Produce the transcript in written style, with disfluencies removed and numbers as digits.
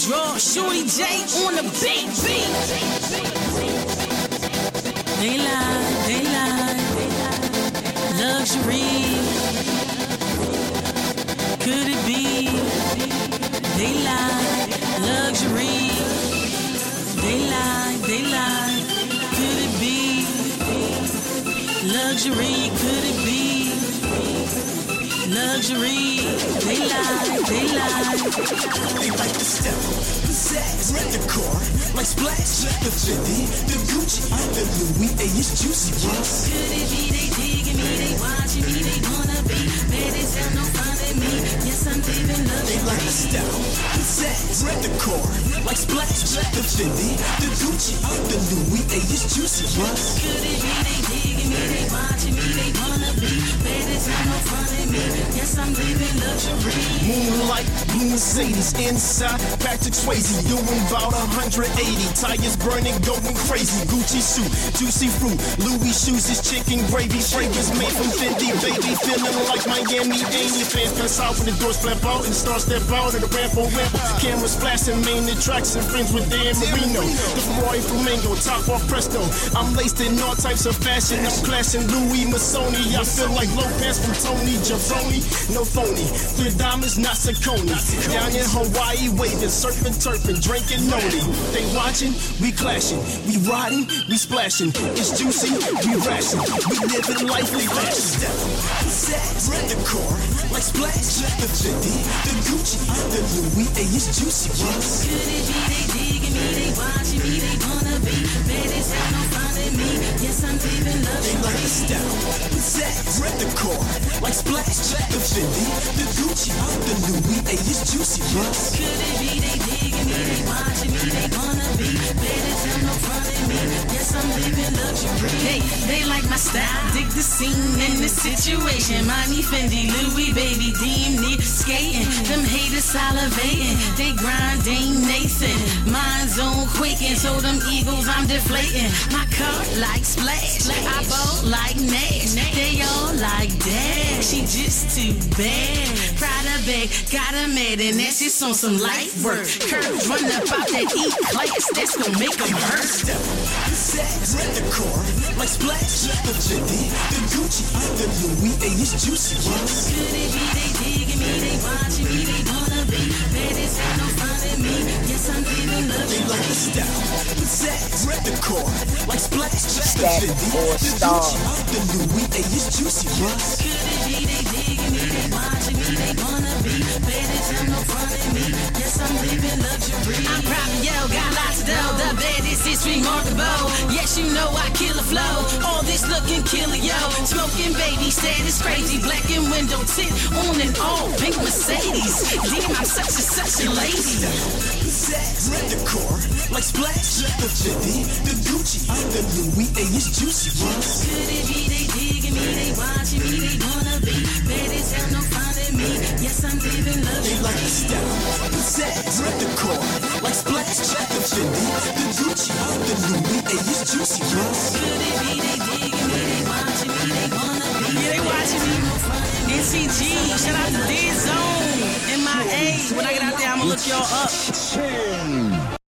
draw, Shorty J on the beat. They lie, luxury. Could it be? They lie, luxury. They lie. Could it be? Luxury, could it be? Luxury, they lie. They like the step, the sass, the car, like Splash, the Fendi, the Gucci, the Louis, it's juicy. Yes. Could it be they digging me, they watching me, they wanna be? Ladies have no fun in me. Yes, I'm living luxury. They like the style, the sass, the car, like Splash, the Fendi, the Gucci, the Louis, it's juicy. Yes. Could it be they digging me, they watching me, they wanna be? Ladies have no fun in me. Yes, I'm living luxury. Moonlight, blue Mercedes inside, Patrick Swayze doing about 180. Tires burning, going crazy. Gucci suit, juicy fruit, Louis shoes, his chicken gravy. Fragrance made from Fendi, baby, feeling like Miami. Ain't fans pass out when the doors flap out and the stars step out of the ramp. Cameras flashing, main attraction, friends with Dan Marino. The Ferrari Flamingo, top off Presto. I'm laced in all types of fashion. I'm clashing Louis Missoni. I feel like Lopez from Tony Javroni. No phony, clear diamonds, not Saucony. Down in Hawaii, waving, surfing, turfing, drinking noni. They watching, we clashing. We riding, we splashing. It's juicy, we ration. We living life, we fashion. The sass, the car, like Splash, the Fendi, the Gucci, the Louis, it's juicy. Yes. Could it be they digging me, they watching me, they wanna be? Ladies have no fun in me. Yes, I'm living luxury. They like the style, the sass, the car, like Splash, the Fendi, the Gucci, the Louis, it's juicy. Yes. Could it be they digging me, they watching me, they wanna be? Ladies have no fun in me. Yes, I'm living luxury. Hey, they like my style, dig the scene and the situation. Miami, Fendi, Louis, baby, deem near skating. Them haters salivating, they grind, ain't Nathan. Mind's on quaking, so them eagles I'm deflating. My car like Splash, I bowl like Nash. They all like that, she just too bad. Prada bag, got a mad, and that's just on some light work. Curves run up out that E-class, that's gon' make them hurt. The sass, the car, like Splash, the Fendi, the Gucci, the Louis, it's juicy. Yes. Could it be they digging me, they watching me, they wanna be? Ladies have no fun in me. Yes, I'm living luxury. They like the style, the sass, the car, like Splash, the Fendi, the Star. Gucci, the Louis, it's juicy. Yes. Could it be they digging me, they watching me, they wanna be? Ladies have no fun in me. Yes, I'm living luxury. I'm proud of yo, got lots of dough. The baddest is remarkable. Yes, you know I kill a flow. All this looking killer, yo. Smoking baby, status crazy. Black and window tint on and all. Pink Mercedes. Damn, I'm such a lady. The sass, the car, like Splash, the Fendi, the Gucci, the Louis, it's juicy. Yes. Could it be they digging me, they watching me, they wanna be? Ladies have no fun in me. Yes, I'm living They luxury. like the style, the sass, the car, like Splash, the Fendi, the Gucci, the Louis, it's juicy. Yes. Could it be they digging me, they watching me, they wanna be? Yeah, they watching me. NCG, shout out to D-Zone, MIA. When I get out there, I'ma look y'all up.